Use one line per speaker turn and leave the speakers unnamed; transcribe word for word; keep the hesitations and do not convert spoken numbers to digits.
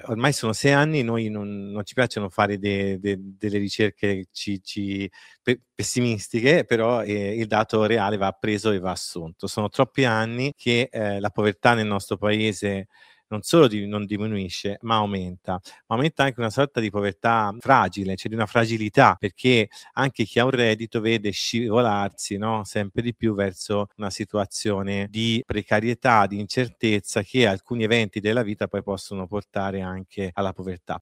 ormai sono sei anni, noi non non ci piacciono fare de de delle ricerche ci ci pe pessimistiche, però, ehm, il dato reale va preso e va assunto. Sono troppi anni che, ehm, la povertà nel nostro paese non solo di non diminuisce, ma aumenta. Ma aumenta anche una sorta di povertà fragile, cioè di una fragilità, perché anche chi ha un reddito vede scivolarsi, no, sempre di più verso una situazione di precarietà, di incertezza che alcuni eventi della vita poi possono portare anche alla povertà.